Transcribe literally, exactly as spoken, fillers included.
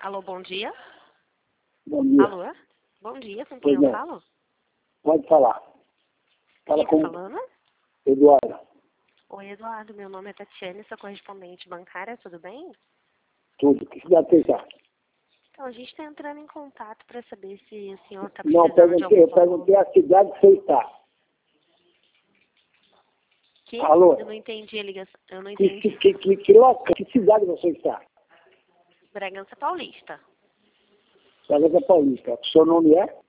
Alô, bom dia. Bom dia. Alô? Bom dia, com quem Pois eu não. falo? Pode falar. Fala Quem tá com falando? Eduardo. Oi, Eduardo, meu nome é Tatiane, sou correspondente bancária, tudo bem? Tudo. Que cidade você está? Então, a gente está entrando em contato para saber se o senhor está Não, precisando de perguntei, algum eu valor. perguntei a cidade que você está. Que? Alô? Eu não entendi a ligação, eu não Que, entendi. que, que, que, loca- que cidade você está? Bragança Paulista. Bragança Paulista. O seu nome é?